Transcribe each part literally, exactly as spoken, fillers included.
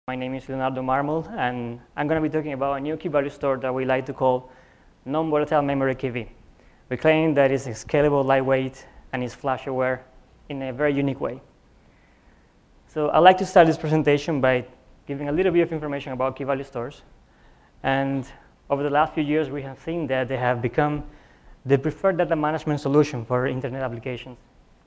My name is Leonardo Marmol, and I'm going to be talking about a new key value store that we like to call non-volatile memory K V. We claim that it's scalable, lightweight, and is flash aware in a very unique way. So I'd like to start this presentation by giving a little bit of information about key value stores. And over the last few years, we have seen that they have become the preferred data management solution for internet applications.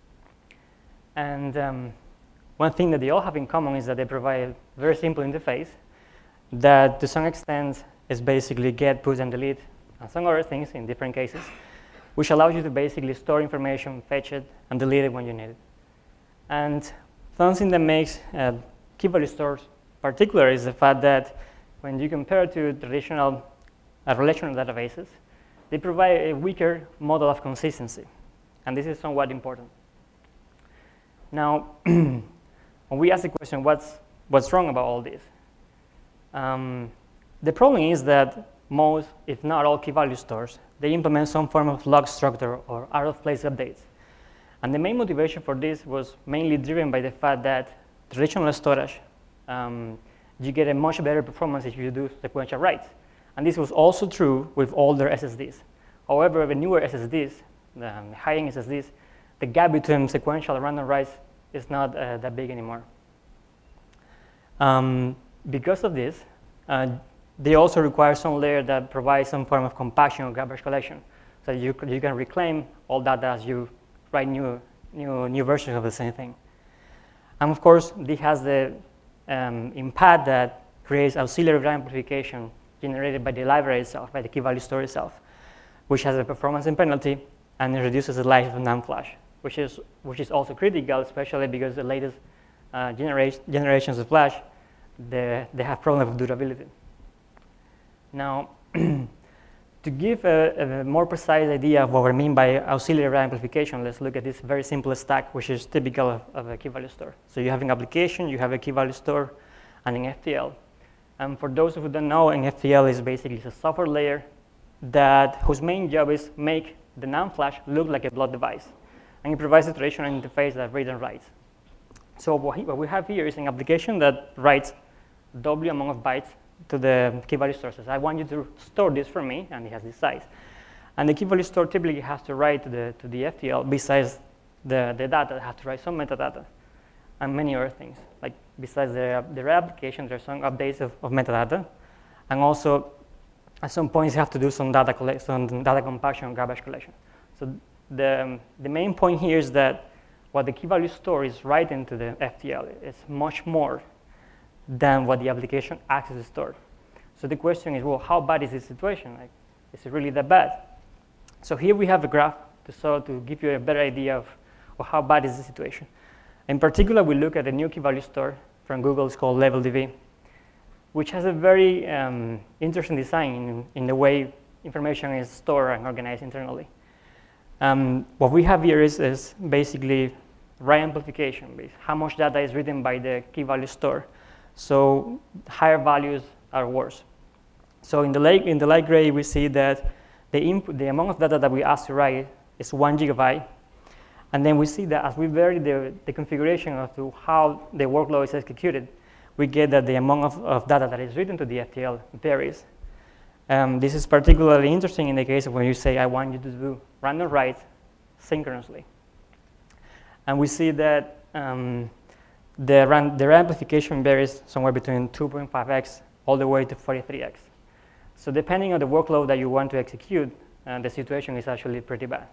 And um, one thing that they all have in common is that they provide a very simple interface that to some extent is basically get, put, and delete, and some other things in different cases, which allows you to basically store information, fetch it, and delete it when you need it. And something that makes uh, key value stores particular is the fact that when you compare to traditional uh, relational databases, they provide a weaker model of consistency. And this is somewhat important. Now, when we ask the question, what's, what's wrong about all this? Um, the problem is that most, if not all, key value stores, they implement some form of log structure or out-of-place updates. And the main motivation for this was mainly driven by the fact that traditional storage, um, you get a much better performance if you do sequential writes. And this was also true with older S S Ds. However, with newer S S Ds, the um, high-end S S Ds, the gap between sequential and random writes is not uh, that big anymore. Um, because of this, uh, they also require some layer that provides some form of compaction or garbage collection, so you, you can reclaim all data as you write new, new, new versions of the same thing. And of course, this has the um, impact that creates auxiliary value amplification generated by the library itself, by the key value store itself, which has a performance and penalty, and it reduces the life of NAND flash, which is, which is also critical, especially because the latest uh, genera generations of flash, they, they have problems with durability. Now, to give a, a more precise idea of what we mean by auxiliary value amplification, let's look at this very simple stack, which is typical of, of a key value store. So you have an application, you have a key value store, and an F T L. And for those who don't know, an F T L is basically a software layer that whose main job is make the NAND flash look like a block device. And it provides a traditional interface that reads and writes. So what, he, what we have here is an application that writes W amount of bytes to the key value store. Says, I want you to store this for me, and it has this size. And the key value store typically has to write to the, to the F T L, besides the, the data, it has to write some metadata and many other things. Like besides the, the application, there's some updates of, of metadata. And also, at some points, you have to do some data collect, some data compaction, garbage collection. So the, um, the main point here is that what the key value store is writing to the F T L is much more than what the application actually stored. So the question is, well, how bad is this situation? Like, is it really that bad? So here we have a graph to, so to give you a better idea of, of how bad is the situation. In particular, we look at a new key value store from Google. It's called LevelDB, which has a very um, interesting design in, in the way information is stored and organized internally. Um, what we have here is, is basically write amplification, how much data is written by the key value store. So higher values are worse. So in the light, in the light gray, we see that the, input, the amount of data that we ask to write is one gigabyte. And then we see that as we vary the, the configuration of to how the workload is executed, we get that the amount of, of data that is written to the F T L varies. Um, this is particularly interesting in the case of when you say, I want you to do random writes synchronously. And we see that um, the, ran the amplification varies somewhere between two point five x all the way to forty-three x. So depending on the workload that you want to execute, uh, the situation is actually pretty bad.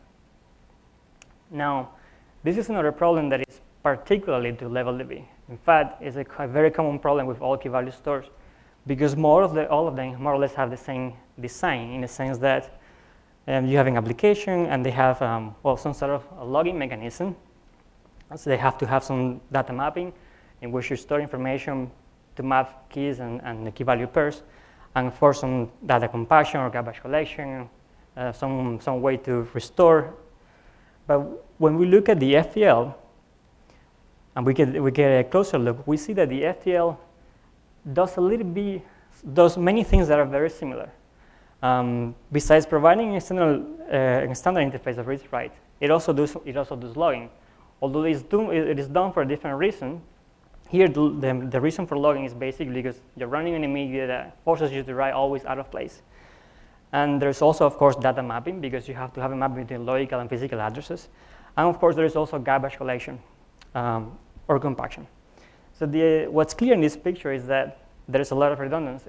Now, this is another problem that is particularly to LevelDB. In fact, it's a, a very common problem with all key value stores, because more of the, all of them more or less have the same design, in the sense that um, you have an application and they have um, well, some sort of a logging mechanism. So they have to have some data mapping in which you store information to map keys and, and the key value pairs, and for some data compaction or garbage collection, uh, some, some way to restore. But when we look at the F T L, and we get, we get a closer look, we see that the F T L does a little bit, does many things that are very similar. Um, besides providing a standard, uh, a standard interface of read-write, it also does it also does logging. Although it is, do, it is done for a different reason, here, the, the, the reason for logging is basically because you're running an media that forces you to write always out of place. And there's also, of course, data mapping, because you have to have a map between logical and physical addresses. And of course, there is also garbage collection um, or compaction. So the, what's clear in this picture is that there is a lot of redundancy.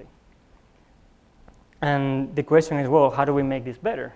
And the question is, well, how do we make this better?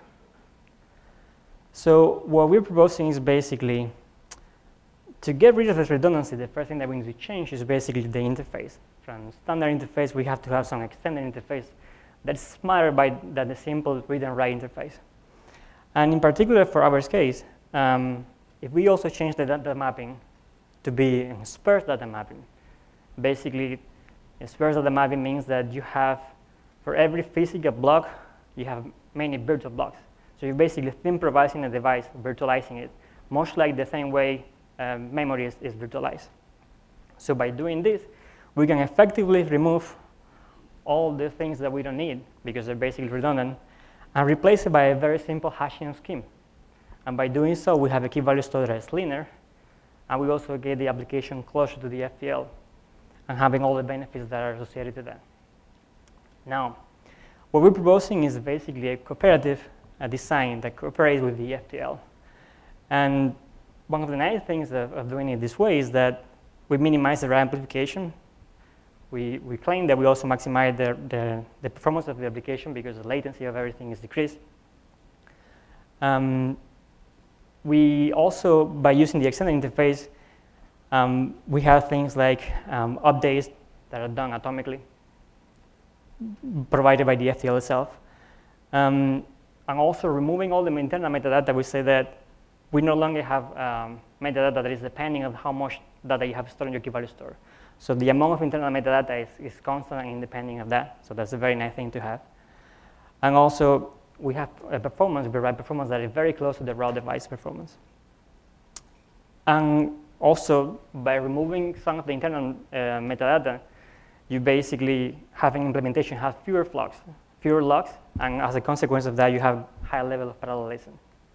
So what we're proposing is basically, to get rid of this redundancy, the first thing that we need to change is basically the interface. From standard interface, we have to have some extended interface that's smarter by, than the simple read and write interface. And in particular, for our case, um, if we also change the data mapping to be in sparse data mapping, basically, sparse data mapping means that you have, for every physical block, you have many virtual blocks. So you're basically improvising a device, virtualizing it, much like the same way um, memory is, is virtualized. So by doing this, we can effectively remove all the things that we don't need, because they're basically redundant, and replace it by a very simple hashing scheme. And by doing so, we have a key value store that is linear, and we also get the application closer to the F T L, and having all the benefits that are associated to that. Now, what we're proposing is basically a cooperative a design that cooperates with the F T L. And one of the nice things of, of doing it this way is that we minimize the RAM amplification. We, we claim that we also maximize the, the, the performance of the application, because the latency of everything is decreased. Um, we also, by using the extended interface, um, we have things like um, updates that are done atomically, provided by the F T L itself. Um, and also removing all the internal metadata, we say that we no longer have um, metadata that is depending on how much data you have stored in your key value store. So the amount of internal metadata is, is constant and independent of that. So that's a very nice thing to have. And also, we have a performance, we write performance that is very close to the raw device performance. And also, by removing some of the internal uh, metadata, you basically have an implementation has fewer flocks, fewer locks, and as a consequence of that, you have high level of parallelism.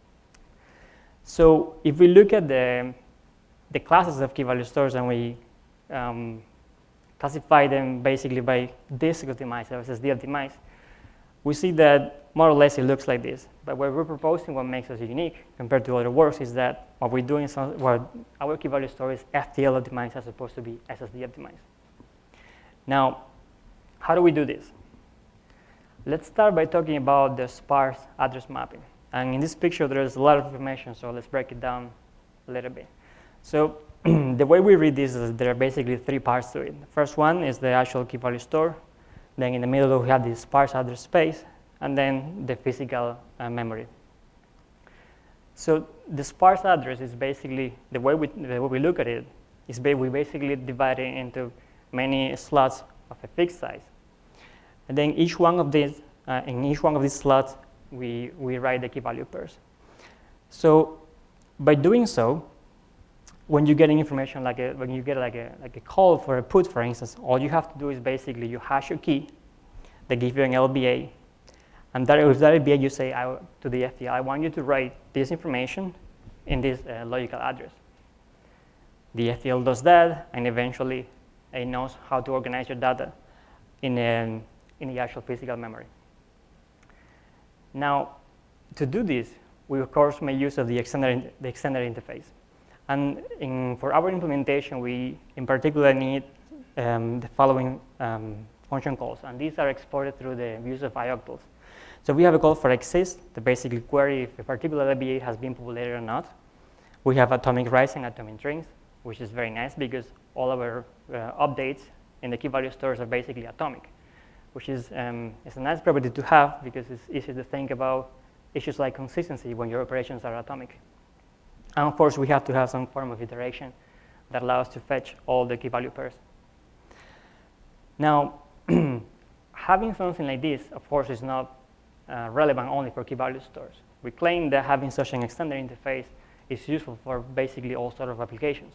So if we look at the, the classes of key value stores and we um, classify them basically by disk optimized or S S D optimized, we see that more or less it looks like this. But what we're proposing, what makes us unique compared to other works, is that what we're doing is what our key value store is F T L optimized as opposed to be S S D optimized. Now, how do we do this? Let's start by talking about the sparse address mapping. And in this picture, there's a lot of information, so let's break it down a little bit. So the way we read this is there are basically three parts to it. The first one is the actual key value store. Then in the middle, we have the sparse address space, and then the physical uh, memory. So the sparse address is basically, the way we, the way we look at it, is ba we basically divide it into many slots of a fixed size. And then each one of these, uh, in each one of these slots, we, we write the key value pairs. So by doing so, when you get information like a, when you get like a, like a call for a put, for instance, all you have to do is basically you hash your key, they give you an L B A, and that, with that L B A you say I, to the F T L, I want you to write this information in this uh, logical address. The F T L does that, and eventually it knows how to organize your data in, a, in the actual physical memory. Now, to do this, we of course make use of the extended, the extended interface. And in, for our implementation, we in particular need um, the following um, function calls, and these are exported through the use of I octls. So we have a call for exist to basically query if a particular L B A has been populated or not. We have atomic rise and atomic strings, which is very nice because all of our uh, updates in the key value stores are basically atomic, which is um, it's a nice property to have because it's easy to think about issues like consistency when your operations are atomic. And of course, we have to have some form of iteration that allows us to fetch all the key value pairs. Now, having something like this, of course, is not uh, relevant only for key value stores. We claim that having such an extended interface is useful for basically all sort of applications.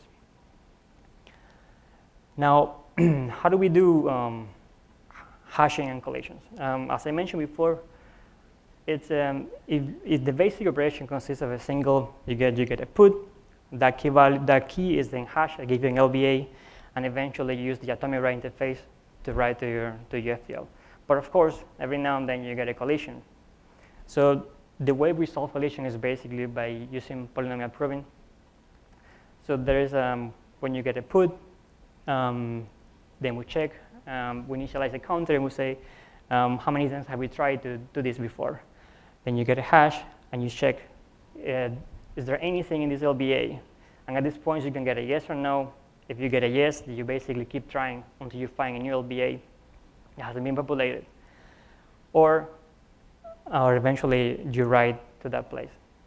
Now, how do we do um, hashing and collisions? Um, as I mentioned before, it's, um, if, if the basic operation consists of a single, you get, you get a put, that key, value, that key is then hashed, I give you an L B A, and eventually use the atomic write interface to write to your, to your F T L. But of course, every now and then you get a collision. So the way we solve collision is basically by using polynomial proving. So there is, um, when you get a put, um, then we check, um, we initialize a counter, and we say, um, how many times have we tried to do this before? Then you get a hash, and you check, uh, is there anything in this L B A? And at this point, you can get a yes or no. If you get a yes, you basically keep trying until you find a new L B A that hasn't been populated. Or, or eventually, you write to that place.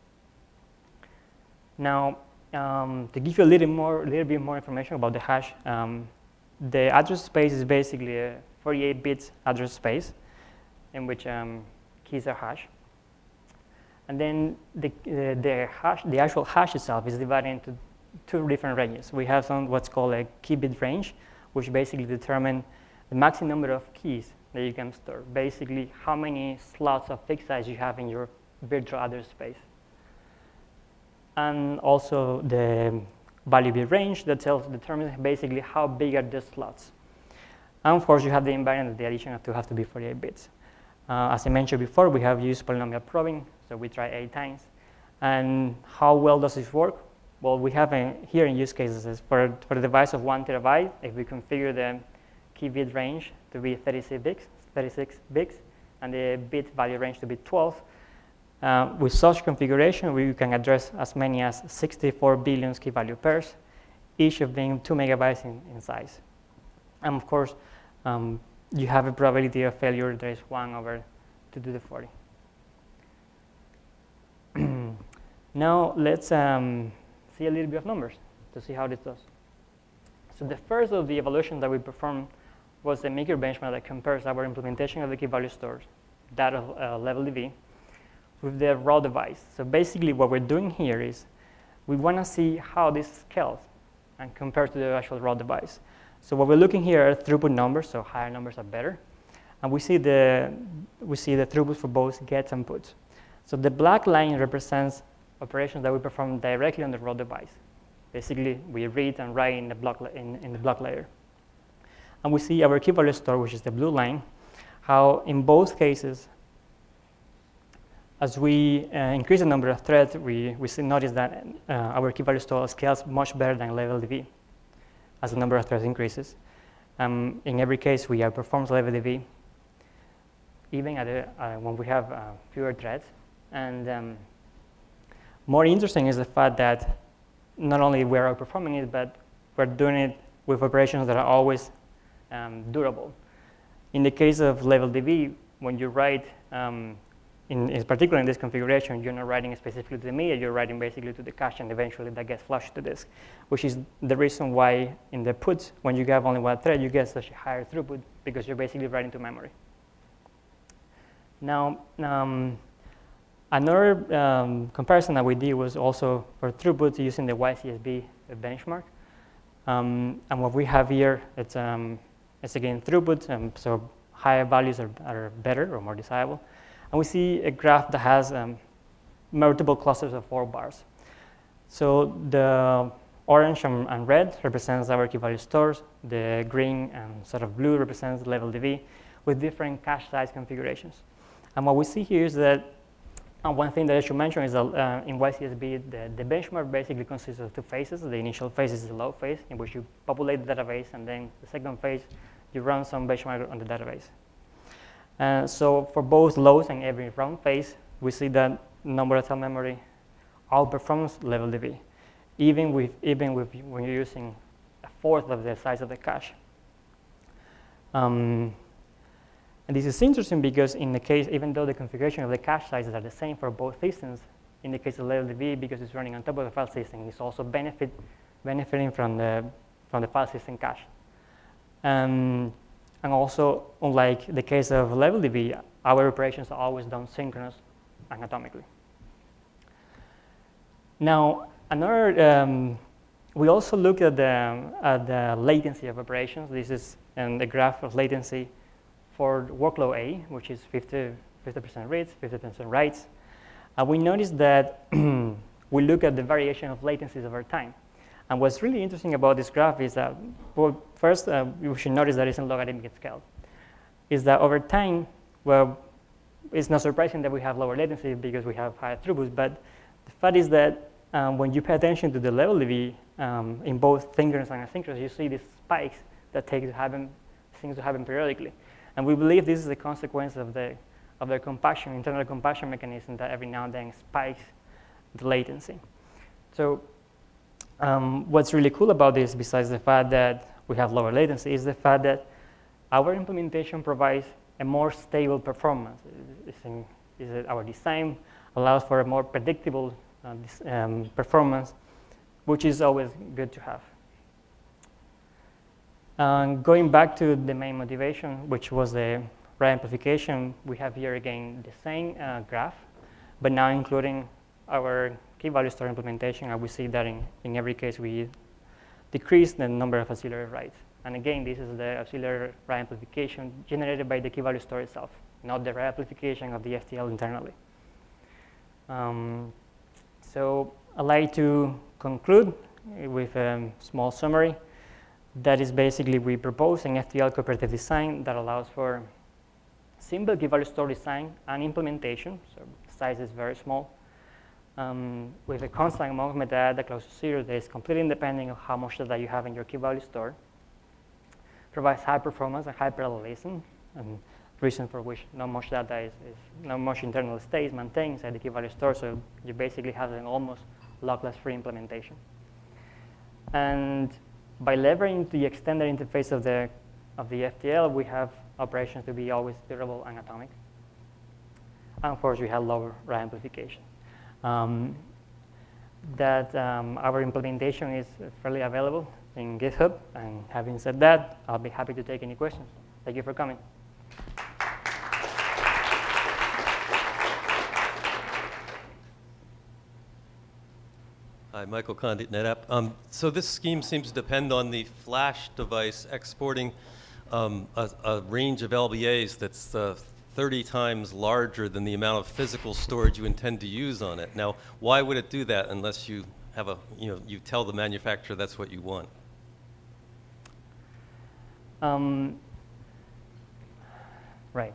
Now, um, to give you a little more, a little bit more information about the hash, um, the address space is basically a forty-eight bits address space in which um, keys are hashed. And then the, uh, the, hash, the actual hash itself is divided into two different ranges. We have some what's called a key bit range, which basically determine the maximum number of keys that you can store. Basically, how many slots of fixed size you have in your virtual address space. And also the value bit range that tells determines basically how big are the slots. And of course, you have the invariant that the addition have to have to be forty-eight bits. Uh, as I mentioned before, we have used polynomial probing, so we try eight times. And how well does this work? Well, we have a, here in use cases for, for a device of one terabyte, if we configure the key bit range to be thirty-six bits, thirty-six bits, and the bit value range to be twelve, uh, with such configuration, we can address as many as sixty-four billion key value pairs, each of being two megabytes in, in size. And of course, um, you have a probability of failure that is one over two to the forty. Now let's um, see a little bit of numbers to see how this does. So the first of the evaluation that we performed was the Maker benchmark that compares our implementation of the key value stores, that of uh, LevelDB, with the raw device. So basically what we're doing here is we want to see how this scales and compared to the actual raw device. So what we're looking here are throughput numbers, so higher numbers are better. And we see the, we see the throughput for both gets and puts. So the black line represents operations that we perform directly on the raw device. Basically, we read and write in the block, in, in the block layer. And we see our key value store, which is the blue line, how in both cases, as we uh, increase the number of threads, we, we see, notice that uh, our key value store scales much better than LevelDB as the number of threads increases. Um, in every case, we outperform LevelDB, even at a, uh, when we have uh, fewer threads. And um, more interesting is the fact that not only we're outperforming it, but we're doing it with operations that are always um, durable. In the case of LevelDB, when you write, um, in, in particular in this configuration, you're not writing specifically to the media, you're writing basically to the cache, and eventually that gets flushed to disk, which is the reason why in the puts, when you have only one thread, you get such a higher throughput, because you're basically writing to memory. Now, um, another um, comparison that we did was also for throughput using the Y C S B benchmark. Um, and what we have here, it's, um, it's again throughput, um, so higher values are, are better or more desirable. And we see a graph that has um, multiple clusters of four bars. So the orange and, and red represents our key value stores. The green and sort of blue represents LevelDB with different cache size configurations. And what we see here is that and one thing that I should mention is that uh, in Y C S B, the, the benchmark basically consists of two phases. The initial phase is the load phase, in which you populate the database, and then the second phase, you run some benchmark on the database. Uh, so for both loads and every run phase, we see that number of cell memory outperforms LevelDB, even with even with when you're using a fourth of the size of the cache. Um, And this is interesting because in the case, even though the configuration of the cache sizes are the same for both systems, in the case of LevelDB, because it's running on top of the file system, it's also benefit, benefiting from the, from the file system cache. Um, and also, unlike the case of LevelDB, our operations are always done synchronous and atomically. Now, another, um, we also look at the, at the latency of operations. This is um, the graph of latency for workload A, which is fifty percent reads, fifty percent writes. Uh, we notice that we look at the variation of latencies over time. And what's really interesting about this graph is that, well, first, uh, you should notice that it's in logarithmic scale, is that over time, well, it's not surprising that we have lower latency because we have higher throughput, but the fact is that um, when you pay attention to the level D B um, in both synchronous and asynchronous, you see these spikes that take to happen, seems to happen periodically. And we believe this is a consequence of the, of the compaction, internal compaction mechanism that every now and then spikes the latency. So um, what's really cool about this, besides the fact that we have lower latency, is the fact that our implementation provides a more stable performance. It's in, is it our design allows for a more predictable uh, this, um, performance, which is always good to have. Um, going back to the main motivation, which was the right amplification, we have here again the same uh, graph, but now including our key value store implementation, and we see that in, in every case we decrease the number of auxiliary writes. And again, this is the auxiliary right amplification generated by the key value store itself, not the right amplification of the F T L internally. Um, so I'd like to conclude with a small summary. That is basically we propose an F T L cooperative design that allows for simple key value store design and implementation. So the size is very small. Um, with a constant amount of metadata close to zero that is completely independent of how much data you have in your key value store. Provides high performance and high parallelism, and reason for which not much data is, is not much internal state is maintained inside the key value store, so you basically have an almost lockless free implementation. And by leveraging the extended interface of the, of the F T L, we have operations to be always durable and atomic. And of course, we have lower right amplification. Um, that um, our implementation is fairly available in GitHub. And having said that, I'll be happy to take any questions. Thank you for coming. Hi, Michael Condit, NetApp. Um, so this scheme seems to depend on the flash device exporting um, a, a range of L B As that's uh, thirty times larger than the amount of physical storage you intend to use on it. Now, why would it do that unless you have a, you know, you tell the manufacturer that's what you want? Um, right.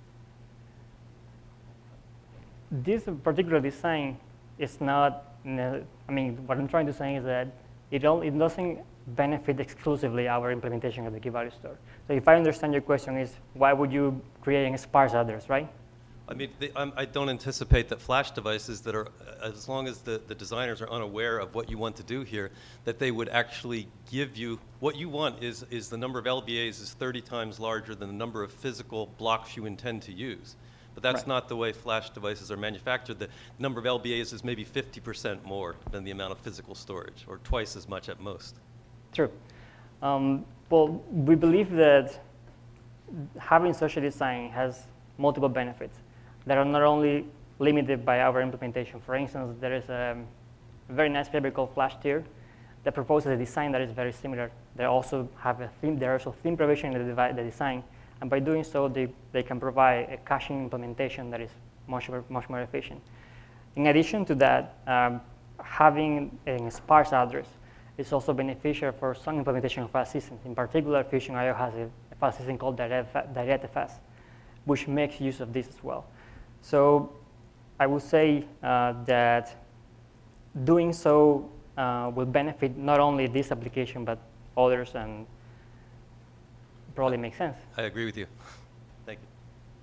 This particular design is not, I mean, what I'm trying to say is that it, all, it doesn't benefit exclusively our implementation of the key value store. So if I understand your question is, why would you create a sparse address, right? I mean, they, um, I don't anticipate that flash devices that are, as long as the, the designers are unaware of what you want to do here, that they would actually give you, what you want is, is the number of L B As is thirty times larger than the number of physical blocks you intend to use. But that's right. Not the way flash devices are manufactured. The number of L B As is maybe fifty percent more than the amount of physical storage, or twice as much at most. True. Um, well, we believe that having such a design has multiple benefits that are not only limited by our implementation. For instance, there is a very nice paper called FlashTier that proposes a design that is very similar. They also have a theme, there are also theme provision in the, the design, and by doing so, they, they can provide a caching implementation that is much more, much more efficient. In addition to that, um, having a sparse address is also beneficial for some implementation of file systems. In particular, Fusion I O has a, a file system called DirectFS, which makes use of this as well. So I would say uh, that doing so uh, will benefit not only this application, but others, and probably makes sense. I agree with you. Thank you.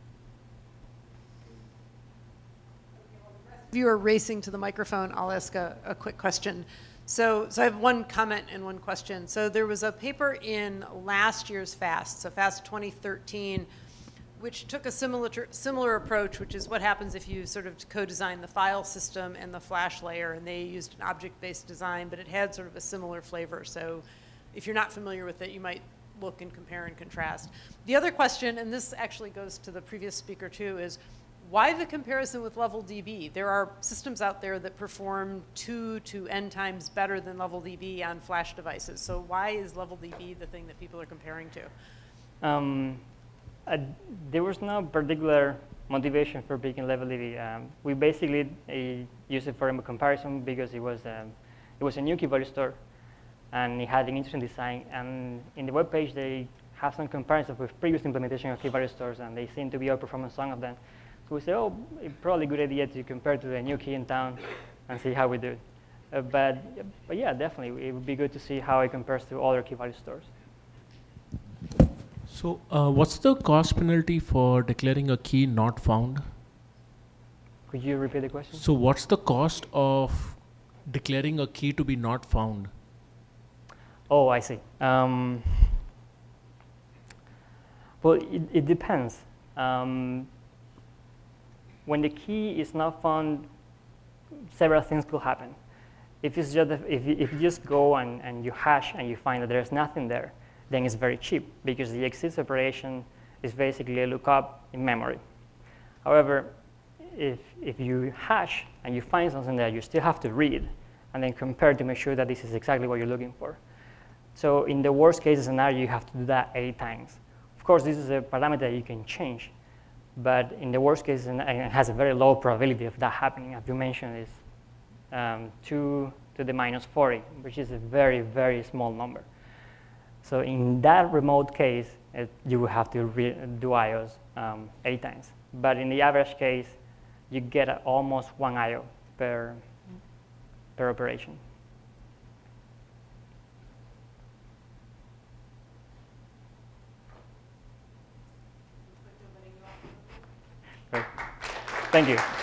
If you are racing to the microphone, I'll ask a, a quick question. So, so I have one comment and one question. So there was a paper in last year's FAST, so FAST twenty thirteen, which took a similar, similar approach, which is what happens if you sort of co-design the file system and the flash layer, and they used an object-based design, but it had sort of a similar flavor. So if you're not familiar with it, you might look and compare and contrast. The other question, and this actually goes to the previous speaker too, is why the comparison with LevelDB? There are systems out there that perform two to n times better than LevelDB on flash devices. So why is LevelDB the thing that people are comparing to? Um, uh, there was no particular motivation for picking LevelDB. Um, we basically uh, used it for a comparison because it was, um, it was a new key value store. and it had an interesting design. And in the web page, they have some comparisons with previous implementation of key value stores, and they seem to be outperforming some of them. So we say, oh, it's probably a good idea to compare to the new key in town and see how we do. Uh, but, but yeah, definitely, it would be good to see how it compares to other key value stores. So uh, what's the cost penalty for declaring a key not found? Could you repeat the question? So what's the cost of declaring a key to be not found? Oh, I see. Um, well, it, it depends. Um, when the key is not found, several things could happen. If, it's just, if, you, if you just go and, and you hash and you find that there's nothing there, then it's very cheap because the exists operation is basically a lookup in memory. However, if, if you hash and you find something there, you still have to read and then compare to make sure that this is exactly what you're looking for. So in the worst case scenario, you have to do that eight times. Of course, this is a parameter that you can change, but in the worst case, and it has a very low probability of that happening. As you mentioned, is um, two to the minus forty, which is a very, very small number. So in that remote case, it, you will have to re do I Os um, eight times. But in the average case, you get a, almost one I O per, per operation. Great. Thank you.